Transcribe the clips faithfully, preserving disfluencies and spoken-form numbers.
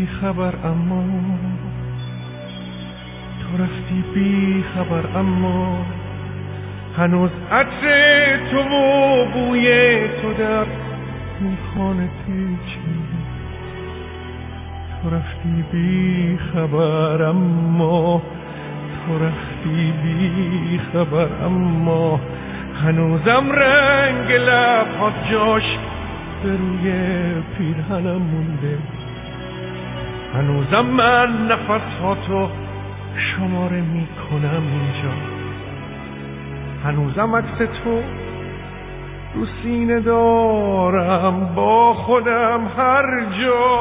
بی خبر اما تو رفتی بی خبر اما هنوز عطر تو و بوی تو در این خانه پیچی. تو رفتی بی خبر اما تو رفتی بی خبر اما هنوزم رنگ لب‌هات جاش به روی پیرهنم مونده. هنوزم من نفس‌هاتو شماره میکنم اینجا. هنوزم عکس تو رو سینه دارم با خودم هر جا.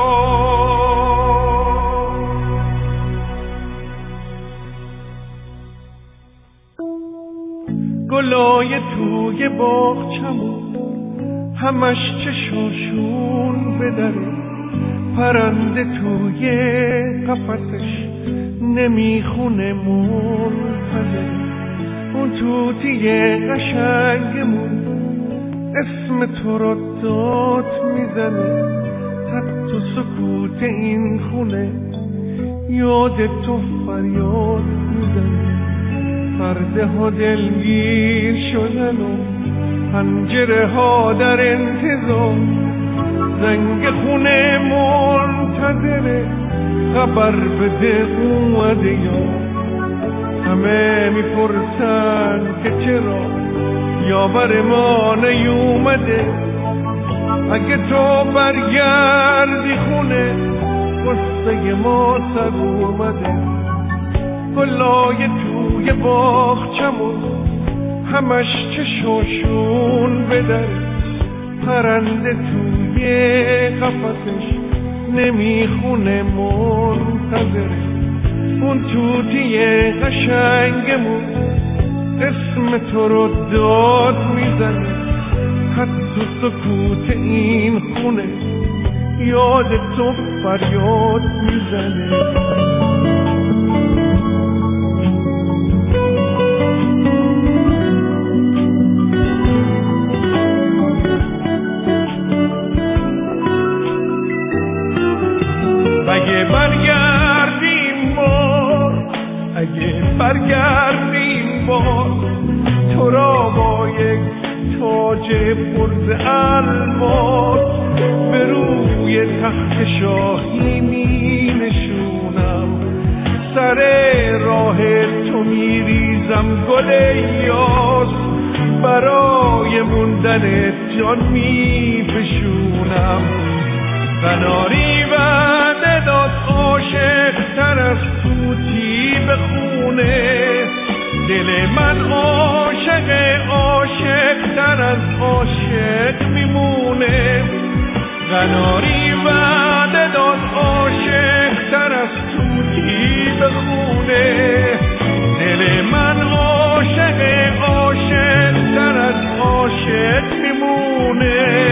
گلای توی باغچمون همش چشاشون بدره، پرنده توی قفسش نمیخونه منتظر. اون توتی قشنگمون اسم تو رو داد میزنه، تک تو سکوت این خونه یاد تو فریاد میزنه. پرده ها دلگیر شدن و پنجره ها در انتظار، زنگ خونه منتظره خبر بده اومده یا. همه میپرسن که چرا یاور ما نیومده. اگه تو برگردی خونه قصه ما سر اومده. گلای توی باغچمون همش چشاشون بدره، پرنده توی قفسش نمیخونه منتظره. اون توتی قشنگمون اسم تو رو داد میزنه، حتی سکوت این خونه یاد تو فریاد میزنه. اگه برگردیم بار، اگه برگردیم بار، تو را با یک تاج پرز الماس به روی تخت شاهی می نشونم. سر راه تو می ریزم گل یاس، برای موندن جان می فشونم. قناری وعده داد عاشق تر از توتی بخونه، دل من عاشق عاشق تر از عاشق میمونه. قناری وعده داد عاشق تر از توتی بخونه، دل من عاشق عاشق تر از عاشق میمونه.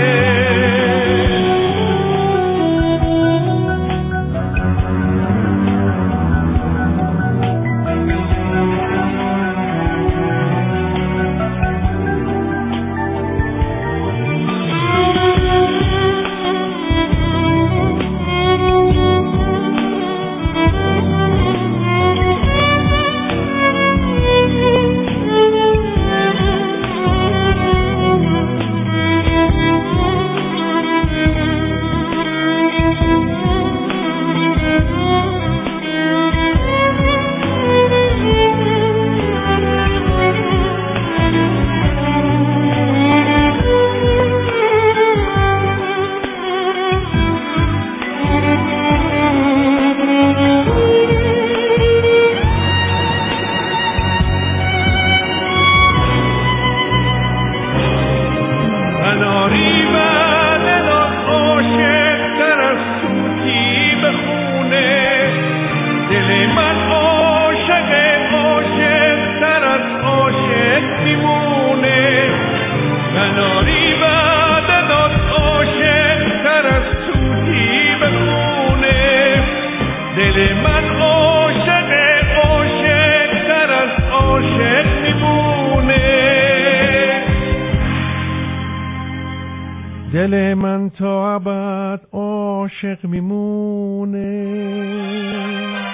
دل من تا ابد عاشق میمونه.